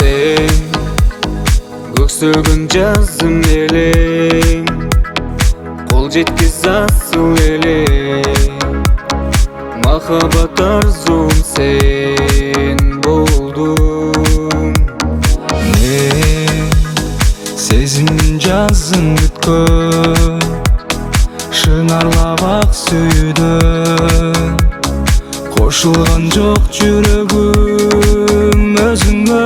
Sen көксөгөн жазым элең, кол жеткиз асыл элең. Махаббат арзуум сен болдум. Мен сезимдин жазын күткөн, шыңарлап ак сүйдүм. Кошулган жок жүрөгүм өзүңө.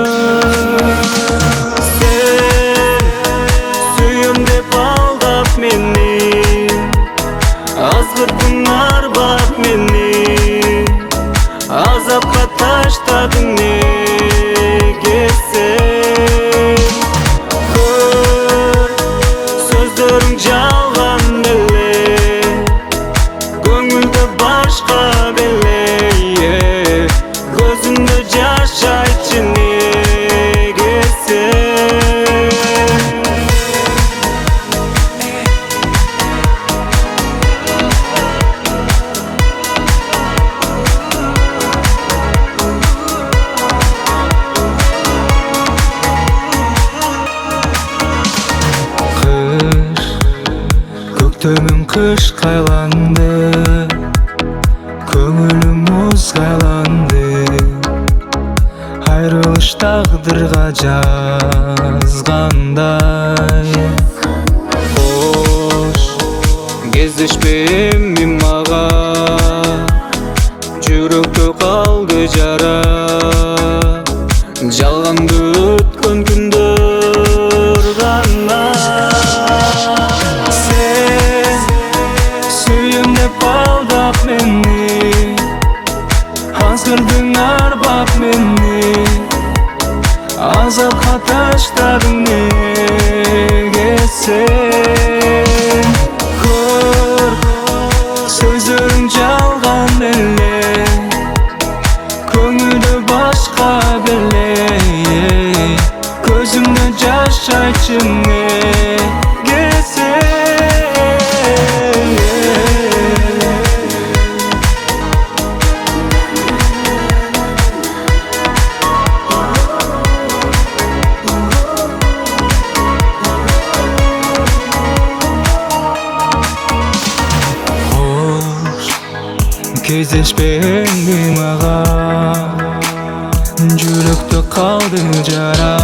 Сен сүйөм деп алдап мени, азгырдың арбап мени. Азапка таштадың неге сен? Көр, сөздөрүң жалган беле, көңүлдө башка беле. Көзүмдө жашайчы неге сен? Көктөмүм кыш кайланды, көңүлүм муз кайланды. Айрылыш тагдырга жазгандай. Кош, кездешпе эми мага, жүрөктө калды жара. Жалганды өткөн күндөр гана. Сен сүйөм деп алдап мени, азгырдың арбап мени. Азапка таштадың неге сен? Көр, сөздөрүң жалган эле, көңүлдө башка беле. Көзүмдө жашайчы неге сен? Кездешпе эми мага, жүрөктө калды жара.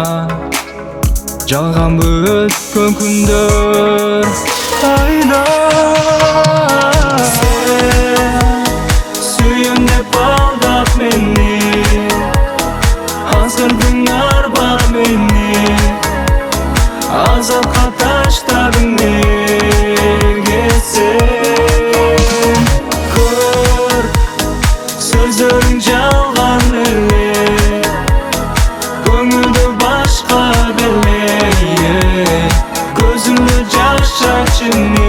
Жалганбы өткөн күндөр айда. Сен сүйөм деп алдап мени, азгырдың арбап мени. Азапка таштадың неге сен? Сөздөрүң жалган эле, көңүлдө башка беле. Көзүмдө жашайчы